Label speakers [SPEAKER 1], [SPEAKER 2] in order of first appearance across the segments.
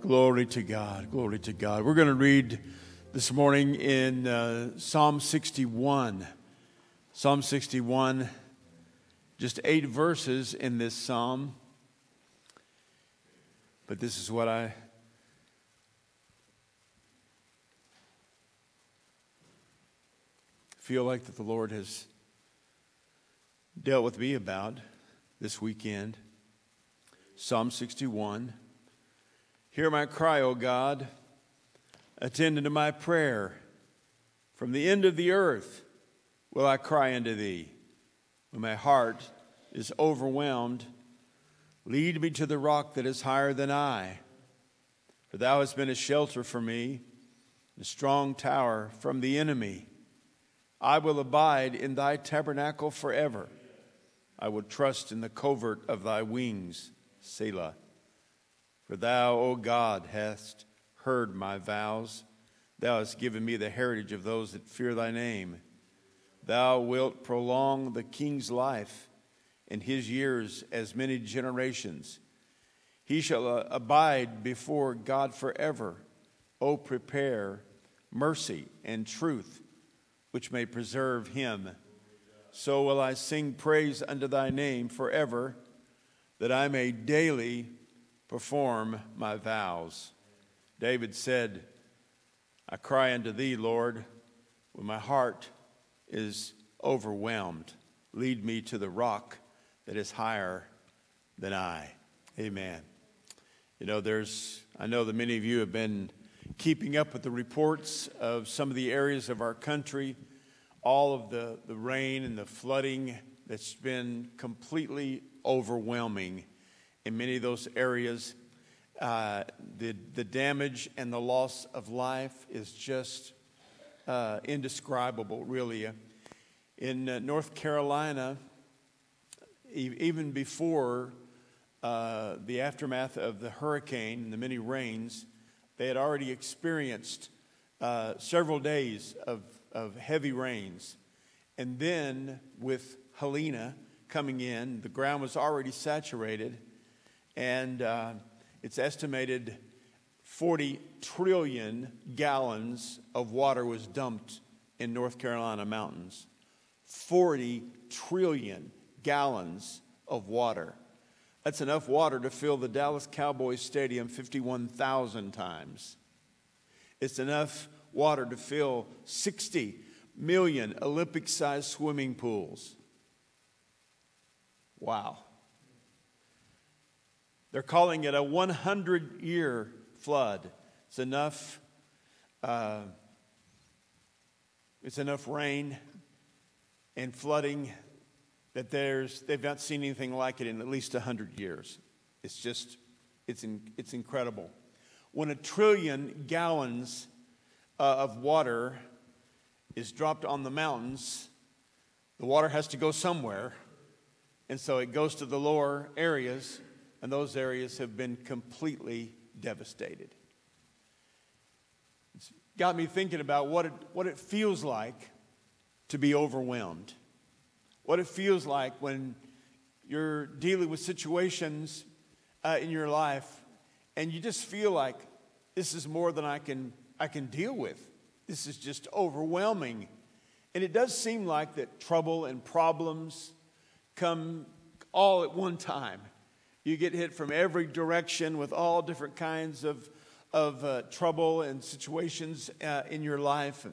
[SPEAKER 1] Glory to God. Glory to God. We're going to read this morning in Psalm 61. Psalm 61, just 8 verses in this psalm. But this is what I feel like that the Lord has dealt with me about this weekend. Psalm 61. Hear my cry, O God. Attend unto my prayer. From the end of the earth will I cry unto thee. When my heart is overwhelmed, lead me to the rock that is higher than I. For thou hast been a shelter for me, a strong tower from the enemy. I will abide in thy tabernacle forever. I will trust in the covert of thy wings, Selah. For thou, O God, hast heard my vows. Thou hast given me the heritage of those that fear thy name. Thou wilt prolong the king's life, and his years as many generations. He shall abide before God forever. O prepare mercy and truth, which may preserve him. So will I sing praise unto thy name forever, that I may daily perform my vows. David said, I cry unto thee, Lord, when my heart is overwhelmed. Lead me to the rock that is higher than I. Amen. You know, I know that many of you have been keeping up with the reports of some of the areas of our country, all of the rain and the flooding that's been completely overwhelming in many of those areas. The damage and the loss of life is just indescribable, really. In North Carolina, even before the aftermath of the hurricane and the many rains, they had already experienced several days of heavy rains. And then with Helena coming in, the ground was already saturated, and it's estimated 40 trillion gallons of water was dumped in North Carolina mountains. 40 trillion gallons of water. That's enough water to fill the Dallas Cowboys Stadium 51,000 times. It's enough water to fill 60 million Olympic-sized swimming pools. Wow. They're calling it a 100-year flood. It's enough rain and flooding that they've not seen anything like it in at least 100 years. It's incredible. When 1 trillion gallons of water is dropped on the mountains, the water has to go somewhere, and so it goes to the lower areas. And those areas have been completely devastated. It's got me thinking about what it feels like to be overwhelmed. What it feels like when you're dealing with situations in your life and you just feel like this is more than I can deal with. This is just overwhelming. And it does seem like that trouble and problems come all at one time. You get hit from every direction with all different kinds of trouble and situations in your life.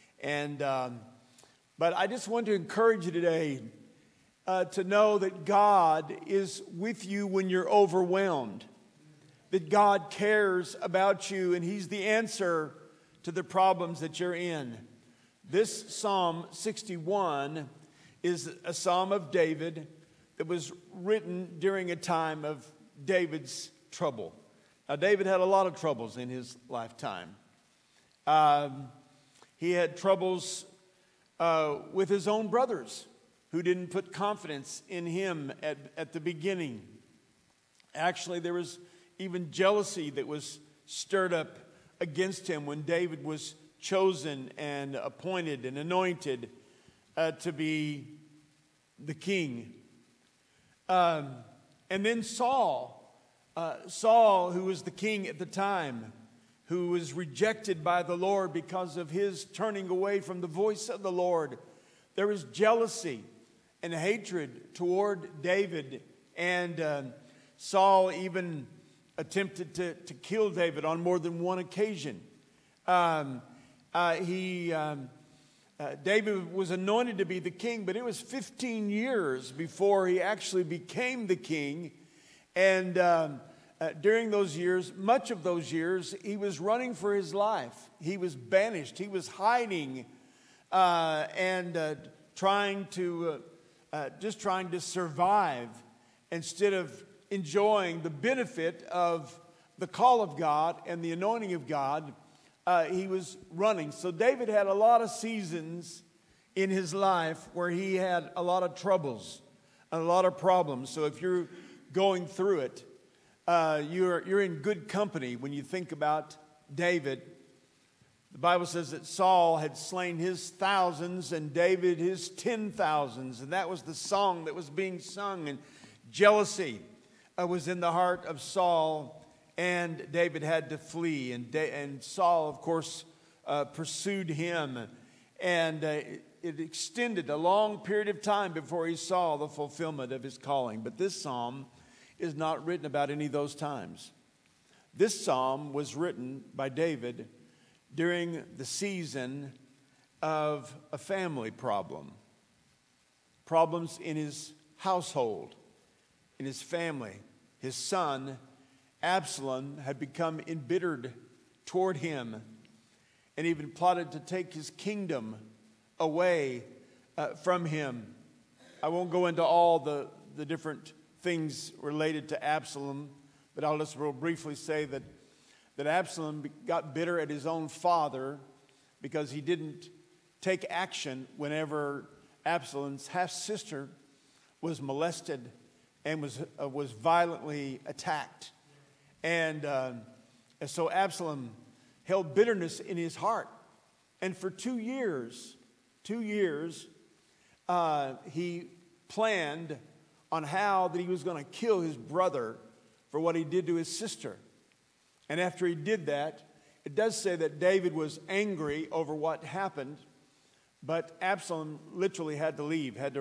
[SPEAKER 1] But I just want to encourage you today to know that God is with you when you're overwhelmed. That God cares about you and He's the answer to the problems that you're in. This Psalm 61 is a psalm of David that was written during a time of David's trouble. Now, David had a lot of troubles in his lifetime. He had troubles with his own brothers who didn't put confidence in him at the beginning. Actually, there was even jealousy that was stirred up against him when David was chosen and appointed and anointed to be the king. And then Saul Saul, who was the king at the time, who was rejected by the Lord because of his turning away from the voice of the Lord, there was jealousy and hatred toward David. And Saul even attempted to kill David on more than one occasion. David was anointed to be the king, but it was 15 years before he actually became the king. And during those years, much of those years, he was running for his life. He was banished. He was hiding and trying to survive instead of enjoying the benefit of the call of God and the anointing of God. He was running. So David had a lot of seasons in his life where he had a lot of troubles and a lot of problems. So if you're going through it, you're in good company when you think about David. The Bible says that Saul had slain his thousands and David his 10,000s. And that was the song that was being sung. And jealousy was in the heart of Saul, and David had to flee. And Saul, of course, pursued him. And it extended a long period of time before he saw the fulfillment of his calling. But this psalm is not written about any of those times. This psalm was written by David during the season of a family problem. Problems in his household, in his family. His son, Absalom, had become embittered toward him and even plotted to take his kingdom away from him. I won't go into all the different things related to Absalom, but I'll just real briefly say that Absalom got bitter at his own father because he didn't take action whenever Absalom's half-sister was molested and was violently attacked. And so Absalom held bitterness in his heart. And for 2 years, he planned on how that he was going to kill his brother for what he did to his sister. And after he did that, it does say that David was angry over what happened, but Absalom literally had to leave, had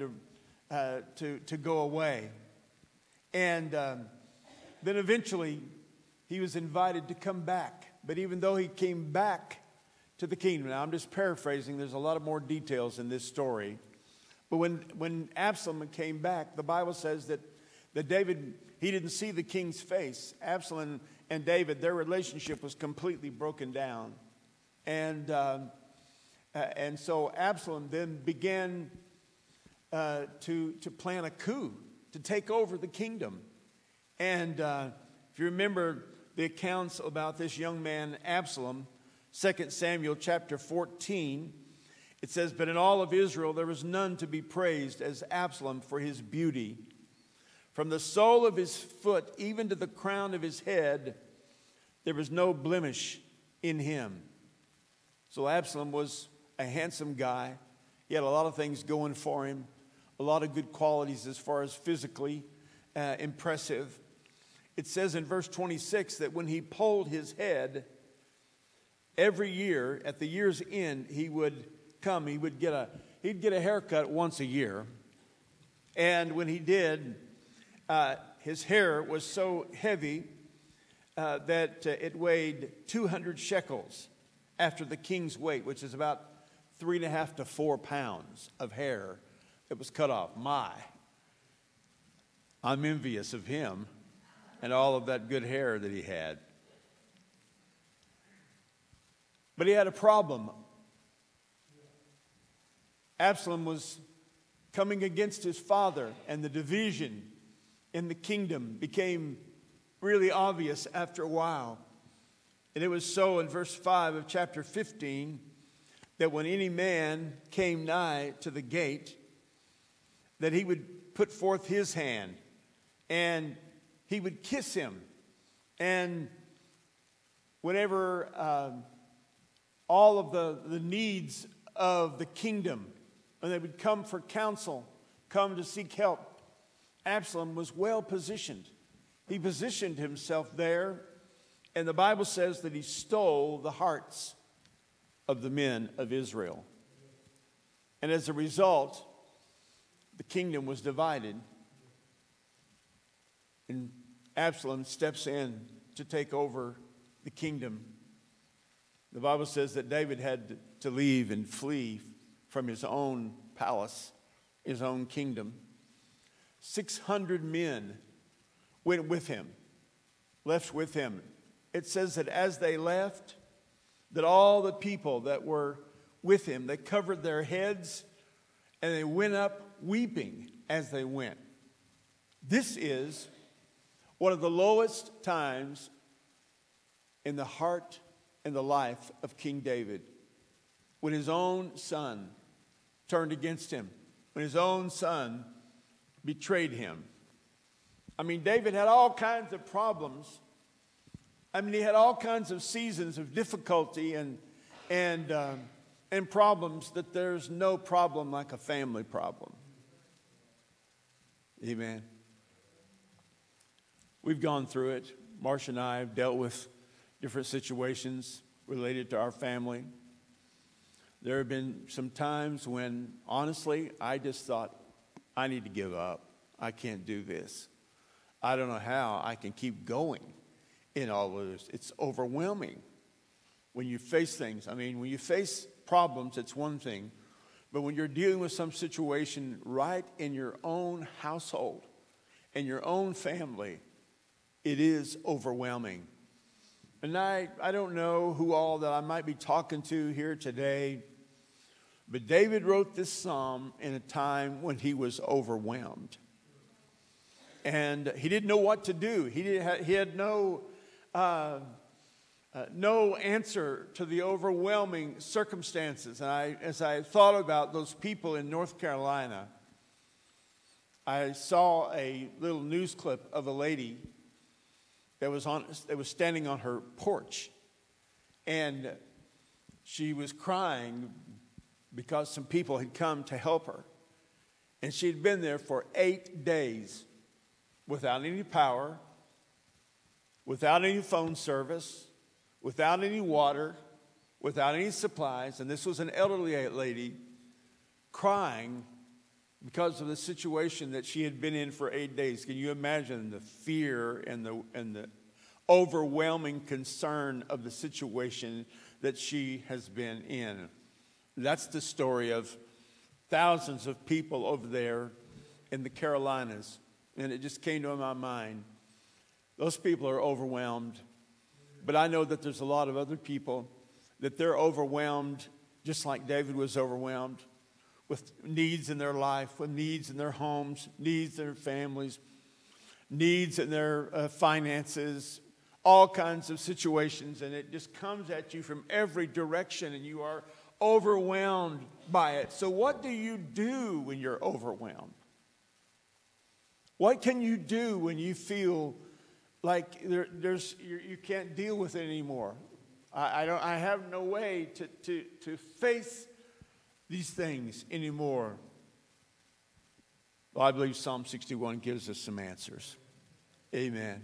[SPEAKER 1] to go away. And then eventually he was invited to come back. But even though he came back to the kingdom, now I'm just paraphrasing, there's a lot of more details in this story. But when Absalom came back, the Bible says that David, he didn't see the king's face. Absalom and David, their relationship was completely broken down. And so Absalom then began to plan a coup to take over the kingdom. And if you remember the accounts about this young man, Absalom, 2 Samuel chapter 14, it says, "But in all of Israel there was none to be praised as Absalom for his beauty. From the sole of his foot even to the crown of his head, there was no blemish in him." So Absalom was a handsome guy. He had a lot of things going for him, a lot of good qualities as far as physically impressive. It says in verse 26 that when he polled his head, every year at the year's end, he'd get a haircut once a year. And when he did, his hair was so heavy that it weighed 200 shekels after the king's weight, which is about 3.5 to 4 pounds of hair that was cut off. I'm envious of him and all of that good hair that he had. But he had a problem. Absalom was coming against his father, and the division in the kingdom became really obvious after a while. And it was so in verse 5 of chapter 15 that when any man came nigh to the gate, that he would put forth his hand and he would kiss him. And whenever all of the needs of the kingdom, and they would come for counsel, come to seek help, Absalom was well positioned. He positioned himself there, and the Bible says that he stole the hearts of the men of Israel. And as a result, the kingdom was divided. And Absalom steps in to take over the kingdom. The Bible says that David had to leave and flee from his own palace, his own kingdom. 600 men went with him, left with him. It says that as they left, that all the people that were with him, they covered their heads and they went up weeping as they went. This is one of the lowest times in the heart and the life of King David, when his own son turned against him, when his own son betrayed him. I mean, David had all kinds of problems. I mean, he had all kinds of seasons of difficulty and problems that there's no problem like a family problem. Amen. We've gone through it. Marcia and I have dealt with different situations related to our family. There have been some times when, honestly, I just thought, I need to give up. I can't do this. I don't know how I can keep going in all of this. It's overwhelming when you face things. I mean, when you face problems, it's one thing. But when you're dealing with some situation right in your own household, in your own family, it is overwhelming. And I don't know who all that I might be talking to here today, but David wrote this psalm in a time when he was overwhelmed. And he didn't know what to do. He had no answer to the overwhelming circumstances. And as I thought about those people in North Carolina, I saw a little news clip of a lady that was standing on her porch, and she was crying because some people had come to help her, and she had been there for 8 days without any power, without any phone service, without any water, without any supplies. And this was an elderly lady crying because of the situation that she had been in for 8 days. Can you imagine the fear and the overwhelming concern of the situation that she has been in? That's the story of thousands of people over there in the Carolinas. And it just came to my mind. Those people are overwhelmed. But I know that there's a lot of other people that they're overwhelmed, just like David was overwhelmed, with needs in their life, with needs in their homes, needs in their families, needs in their finances, all kinds of situations. And it just comes at you from every direction, and you are overwhelmed by it. So what do you do when you're overwhelmed? What can you do when you feel like you can't deal with it anymore? I have no way to face these things anymore. Well, I believe Psalm 61 gives us some answers. Amen.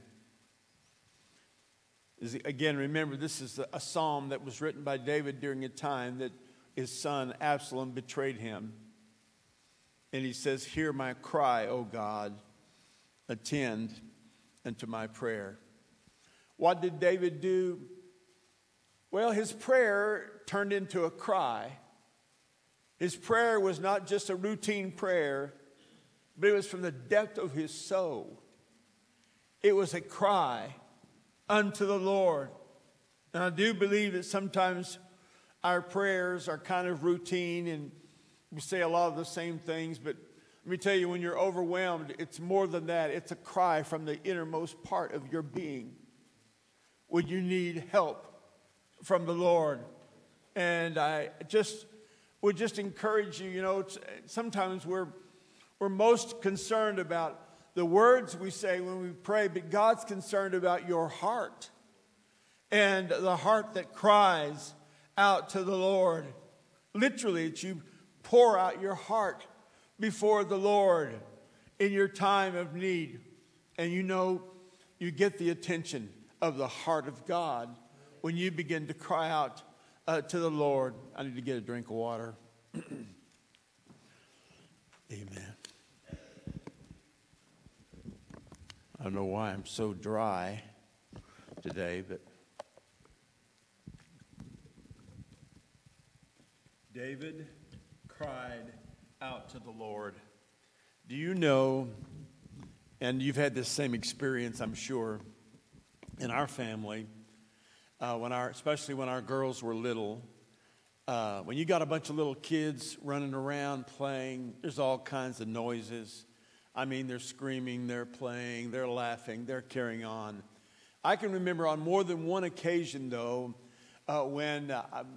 [SPEAKER 1] Again, remember, this is a psalm that was written by David during a time that his son Absalom betrayed him. And he says, "Hear my cry, O God. Attend unto my prayer." What did David do? Well, his prayer turned into a cry. His prayer was not just a routine prayer, but it was from the depth of his soul. It was a cry unto the Lord. And I do believe that sometimes our prayers are kind of routine and we say a lot of the same things, but let me tell you, when you're overwhelmed, it's more than that. It's a cry from the innermost part of your being when you need help from the Lord. And I would just encourage you, sometimes we're most concerned about the words we say when we pray, but God's concerned about your heart and the heart that cries out to the Lord. Literally, that you pour out your heart before the Lord in your time of need. And you get the attention of the heart of God when you begin to cry out to the Lord. I need to get a drink of water. Amen. I don't know why I'm so dry today, but David cried out to the Lord. Do you know, and you've had this same experience, I'm sure, in our family, especially when our girls were little, when you got a bunch of little kids running around playing, there's all kinds of noises. I mean, they're screaming, they're playing, they're laughing, they're carrying on. I can remember on more than one occasion, though, when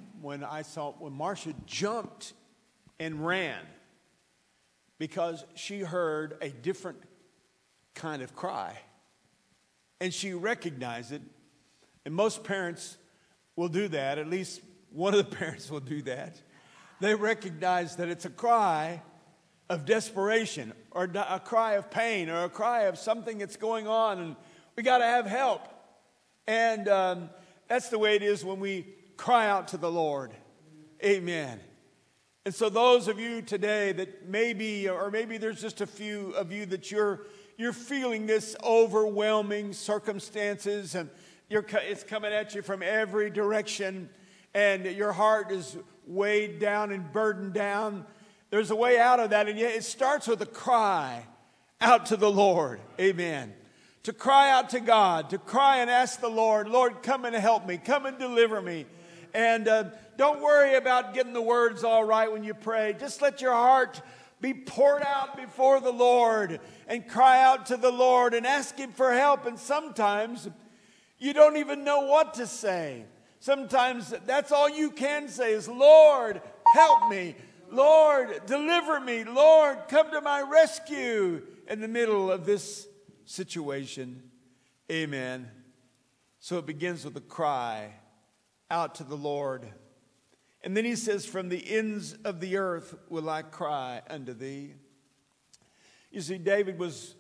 [SPEAKER 1] Marcia jumped and ran because she heard a different kind of cry. And she recognized it. And most parents will do that. At least one of the parents will do that. They recognize that it's a cry of desperation or a cry of pain or a cry of something that's going on and we got to have help. And that's the way it is when we cry out to the Lord. Amen. And so those of you today that maybe there's just a few of you that you're feeling this overwhelming circumstances and it's coming at you from every direction and your heart is weighed down and burdened down. There's a way out of that, and yet it starts with a cry out to the Lord. Amen. To cry out to God, to cry and ask the Lord, Lord, come and help me, come and deliver me. And don't worry about getting the words all right when you pray. Just let your heart be poured out before the Lord and cry out to the Lord and ask Him for help. And sometimes you don't even know what to say. Sometimes that's all you can say is, Lord, help me. Lord, deliver me. Lord, come to my rescue in the middle of this situation. Amen. So it begins with a cry out to the Lord. And then he says, from the ends of the earth will I cry unto thee. You see, David was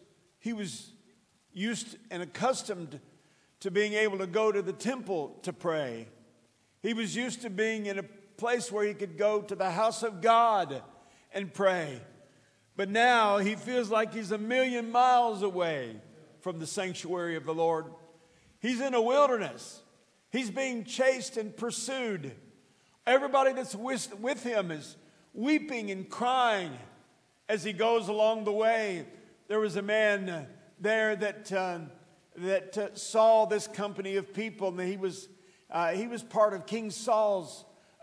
[SPEAKER 1] used and accustomed to being able to go to the temple to pray. He was used to being in a place where he could go to the house of God and pray. But now he feels like he's 1,000,000 miles away from the sanctuary of the Lord. He's in a wilderness. He's being chased and pursued. Everybody that's with him is weeping and crying as he goes along the way. There was a man there that saw this company of people, and he was part of King Saul's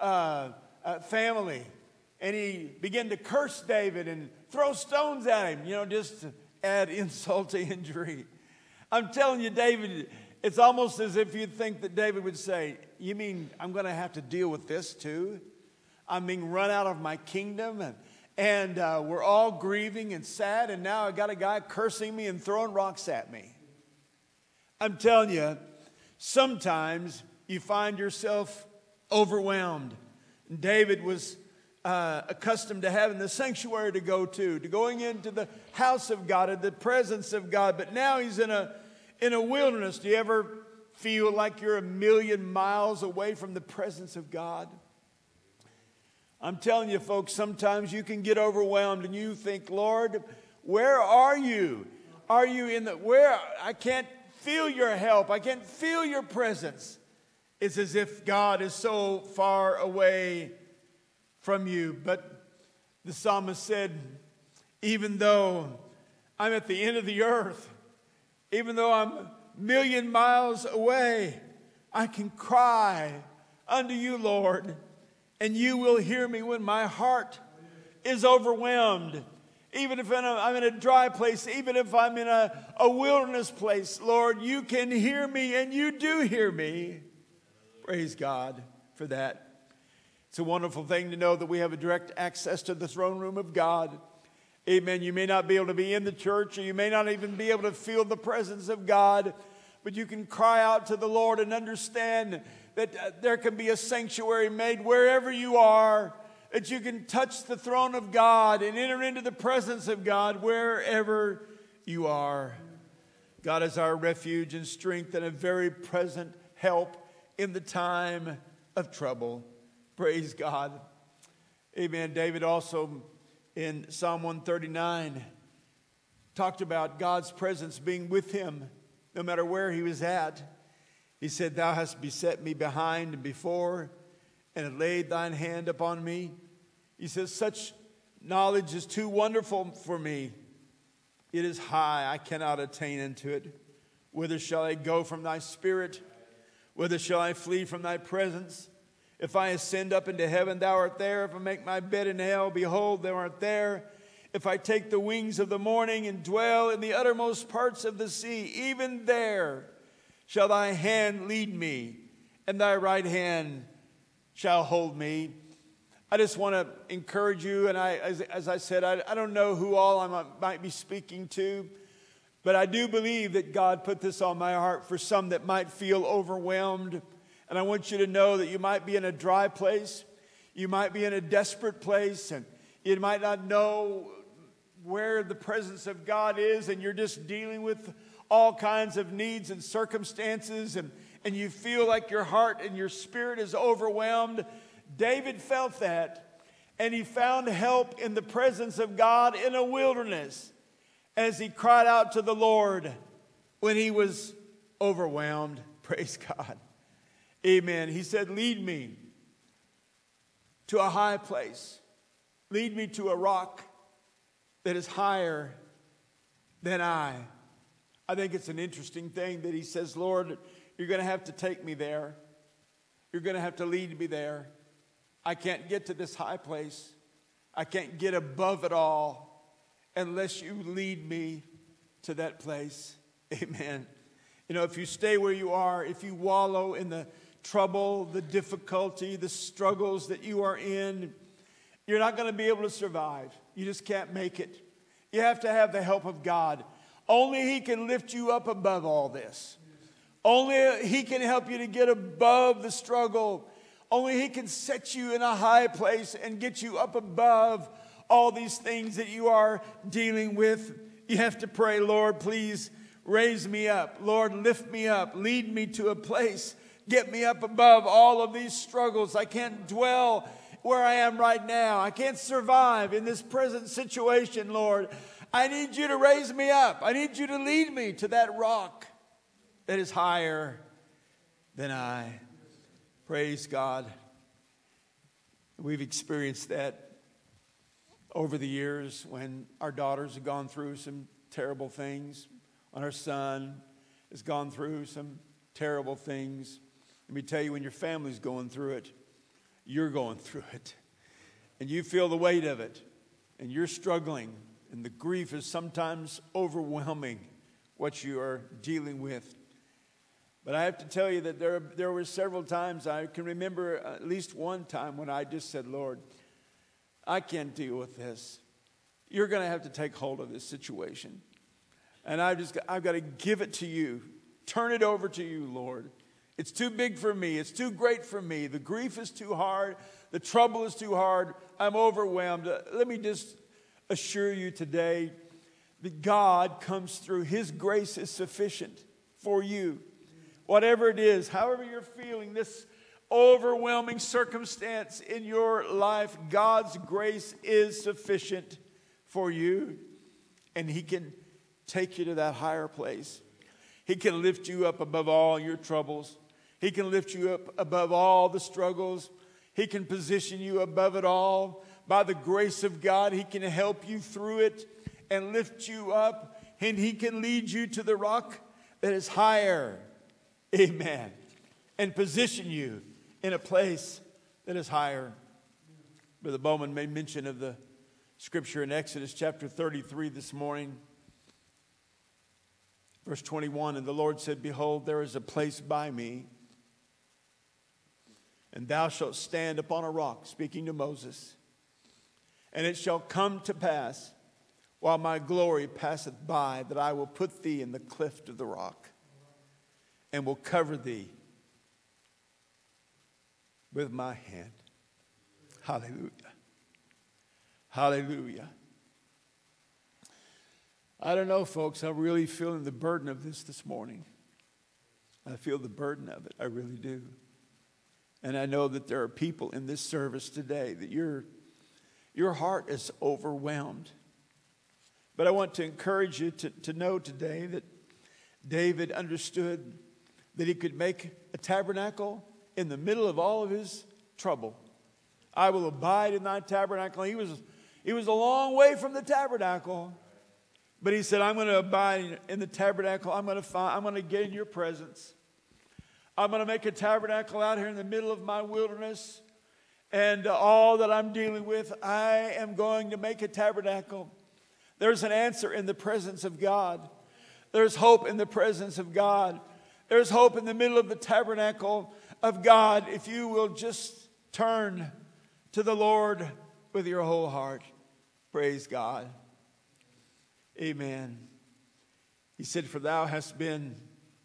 [SPEAKER 1] family, and he began to curse David and throw stones at him, just to add insult to injury. I'm telling you, David, it's almost as if you'd think that David would say, you mean I'm going to have to deal with this too? I'm being run out of my kingdom, and we're all grieving and sad, and now I got a guy cursing me and throwing rocks at me. I'm telling you, sometimes you find yourself overwhelmed. David was accustomed to having the sanctuary to go to going into the house of God, in the presence of God. But now he's in a wilderness. Do you ever feel like you're 1,000,000 miles away from the presence of God? I'm telling you, folks, sometimes you can get overwhelmed and you think, Lord, where are you? Are you where? I can't feel your help. I can't feel your presence. It's as if God is so far away from you. But the psalmist said, even though I'm at the end of the earth, even though I'm 1,000,000 miles away, I can cry unto you, Lord, and you will hear me when my heart is overwhelmed. Even if I'm in a dry place, even if I'm in a wilderness place, Lord, you can hear me, and you do hear me. Praise God for that. It's a wonderful thing to know that we have a direct access to the throne room of God. Amen. You may not be able to be in the church, or you may not even be able to feel the presence of God, but you can cry out to the Lord and understand that there can be a sanctuary made wherever you are, that you can touch the throne of God and enter into the presence of God wherever you are. God is our refuge and strength and a very present help in the time of trouble. Praise God. Amen. David also in Psalm 139 talked about God's presence being with him no matter where he was at. He said, "Thou hast beset me behind and before, and have laid thine hand upon me." He says, "Such knowledge is too wonderful for me. It is high, I cannot attain unto it. Whither shall I go from thy spirit? Whither shall I flee from thy presence? If I ascend up into heaven, thou art there. If I make my bed in hell, behold, thou art there. If I take the wings of the morning and dwell in the uttermost parts of the sea, even there shall thy hand lead me, and thy right hand shall hold me." I just want to encourage you, and as I said, I don't know who all I might be speaking to, but I do believe that God put this on my heart for some that might feel overwhelmed. And I want you to know that you might be in a dry place, you might be in a desperate place, and you might not know where the presence of God is, and you're just dealing with all kinds of needs and circumstances, and you feel like your heart and your spirit is overwhelmed. David felt that, and he found help in the presence of God in a wilderness as he cried out to the Lord when he was overwhelmed. Praise God. Amen. He said, "Lead me to a high place. Lead me to a rock that is higher than I." I think it's an interesting thing that he says, "Lord, you're going to have to take me there. You're going to have to lead me there. I can't get to this high place. I can't get above it all unless you lead me to that place." Amen. You know, if you stay where you are, if you wallow in the trouble, the difficulty, the struggles that you are in, you're not going to be able to survive. You just can't make it. You have to have the help of God. Only He can lift you up above all this. Only He can help you to get above the struggle. Only He can set you in a high place and get you up above all these things that you are dealing with. You have to pray, "Lord, please raise me up. Lord, lift me up. Lead me to a place. Get me up above all of these struggles. I can't dwell where I am right now. I can't survive in this present situation, Lord. I need you to raise me up. I need you to lead me to that rock that is higher than I." Praise God. We've experienced that over the years when our daughters have gone through some terrible things, when our son has gone through some terrible things. Let me tell you, when your family's going through it, you're going through it. And you feel the weight of it. And you're struggling. And the grief is sometimes overwhelming what you are dealing with. But I have to tell you that there were several times, I can remember at least one time when I just said, "Lord, I can't deal with this. You're going to have to take hold of this situation. And I've got to give it to you. Turn it over to you, Lord. It's too big for me. It's too great for me. The grief is too hard. The trouble is too hard. I'm overwhelmed." Let me just assure you today that God comes through. His grace is sufficient for you. Whatever it is, however you're feeling, this overwhelming circumstance in your life, God's grace is sufficient for you. And He can take you to that higher place. He can lift you up above all your troubles. He can lift you up above all the struggles. He can position you above it all. By the grace of God, He can help you through it and lift you up. And He can lead you to the rock that is higher. Amen. And position you in a place that is higher. Brother Bowman made mention of the scripture in Exodus chapter 33 this morning. Verse 21, "And the Lord said, Behold, there is a place by me, and thou shalt stand upon a rock," speaking to Moses. "And it shall come to pass, while my glory passeth by, that I will put thee in the cleft of the rock, and will cover thee with my hand." Hallelujah. Hallelujah. I don't know, folks. I'm really feeling the burden of this morning. I feel the burden of it. I really do. And I know that there are people in this service today that your heart is overwhelmed. But I want to encourage you to know today that David understood that he could make a tabernacle in the middle of all of his trouble. I will abide in thy tabernacle. He was a long way from the tabernacle. But he said, I'm going to abide in the tabernacle. I'm going to get in your presence. I'm going to make a tabernacle out here in the middle of my wilderness. And all that I'm dealing with, I am going to make a tabernacle. There's an answer in the presence of God. There's hope in the presence of God. There's hope in the middle of the tabernacle of God if you will just turn to the Lord with your whole heart. Praise God. Amen. He said, for thou hast been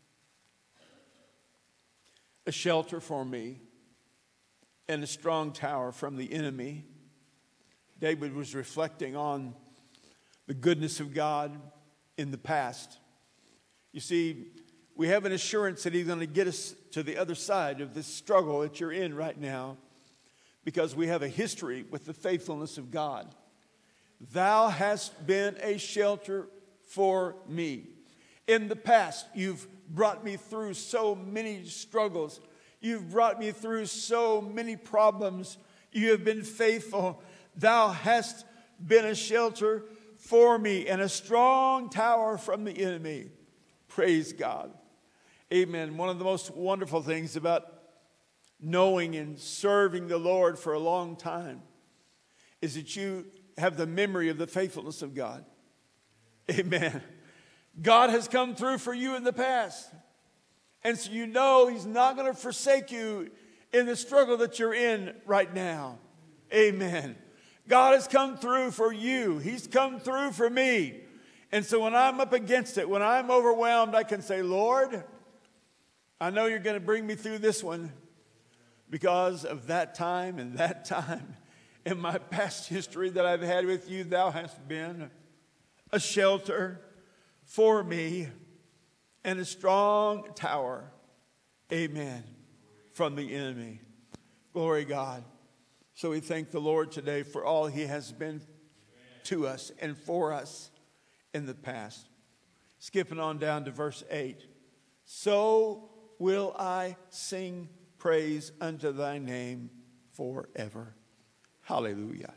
[SPEAKER 1] a shelter for me and a strong tower from the enemy. David was reflecting on the goodness of God in the past. You see, we have an assurance that he's going to get us to the other side of this struggle that you're in right now because we have a history with the faithfulness of God. Thou hast been a shelter for me. In the past, you've brought me through so many struggles. You've brought me through so many problems. You have been faithful. Thou hast been a shelter for me and a strong tower from the enemy. Praise God. Amen. One of the most wonderful things about knowing and serving the Lord for a long time is that you have the memory of the faithfulness of God. Amen. God has come through for you in the past. And so you know he's not going to forsake you in the struggle that you're in right now. Amen. God has come through for you. He's come through for me. And so when I'm up against it, when I'm overwhelmed, I can say, Lord, I know you're going to bring me through this one because of that time and that time in my past history that I've had with you. Thou hast been a shelter for me and a strong tower, amen, from the enemy. Glory God. So we thank the Lord today for all he has been to us and for us in the past. Skipping on down to verse 8. So will I sing praise unto thy name forever. Hallelujah.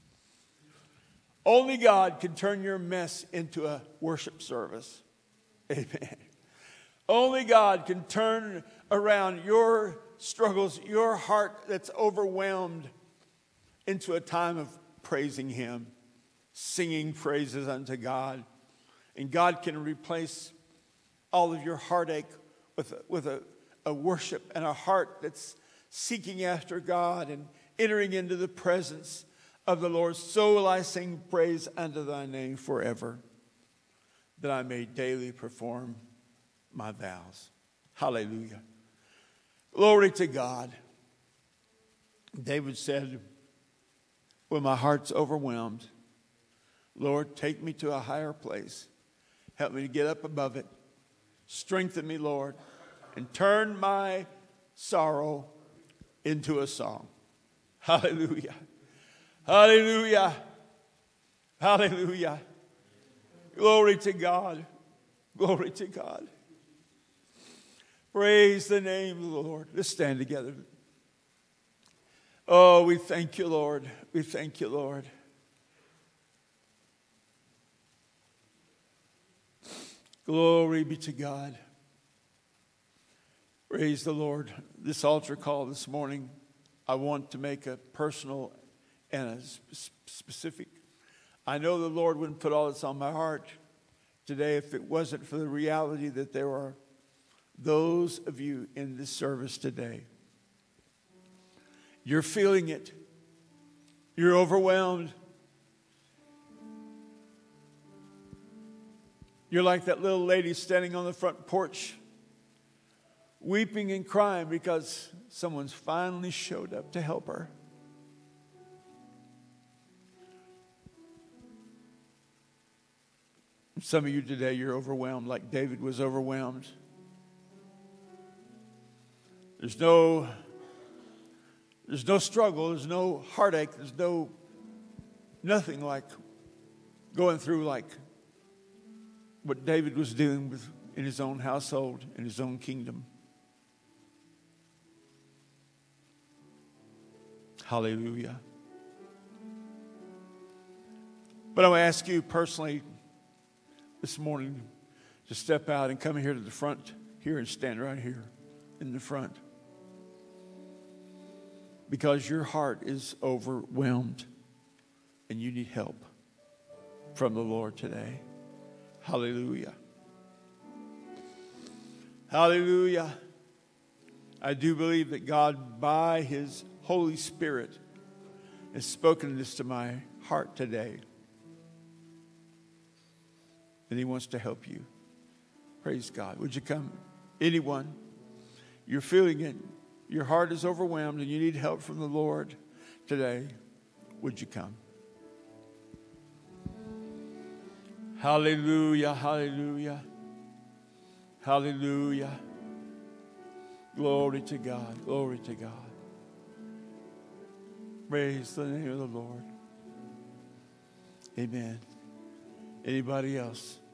[SPEAKER 1] Only God can turn your mess into a worship service. Amen. Only God can turn around your struggles, your heart that's overwhelmed, into a time of praising him, singing praises unto God. And God can replace all of your heartache with a worship and a heart that's seeking after God and entering into the presence of the Lord. So will I sing praise unto thy name forever, that I may daily perform my vows. Hallelujah. Glory to God. David said, when my heart's overwhelmed, Lord, take me to a higher place. Help me to get up above it. Strengthen me, Lord, and turn my sorrow into a song. Hallelujah. Hallelujah. Hallelujah. Glory to God. Glory to God. Praise the name of the Lord. Let's stand together. Oh, we thank you, Lord. We thank you, Lord. Glory be to God. Praise the Lord. This altar call this morning, I want to make a personal and a specific. I know the Lord wouldn't put all this on my heart today if it wasn't for the reality that there are those of you in this service today. You're feeling it. You're overwhelmed. You're like that little lady standing on the front porch, weeping and crying because someone's finally showed up to help her. Some of you today, you're overwhelmed like David was overwhelmed. There's no struggle, there's no heartache, there's nothing like going through like what David was doing in his own household, in his own kingdom. Hallelujah. But I want to ask you personally this morning to step out and come here to the front here and stand right here in the front. Because your heart is overwhelmed and you need help from the Lord today. Hallelujah. Hallelujah. I do believe that God, by His Holy Spirit, has spoken this to my heart today. And He wants to help you. Praise God. Would you come? Anyone, you're feeling it. Your heart is overwhelmed and you need help from the Lord today. Would you come? Hallelujah, hallelujah, hallelujah. Glory to God, glory to God. Praise the name of the Lord. Amen. Anybody else?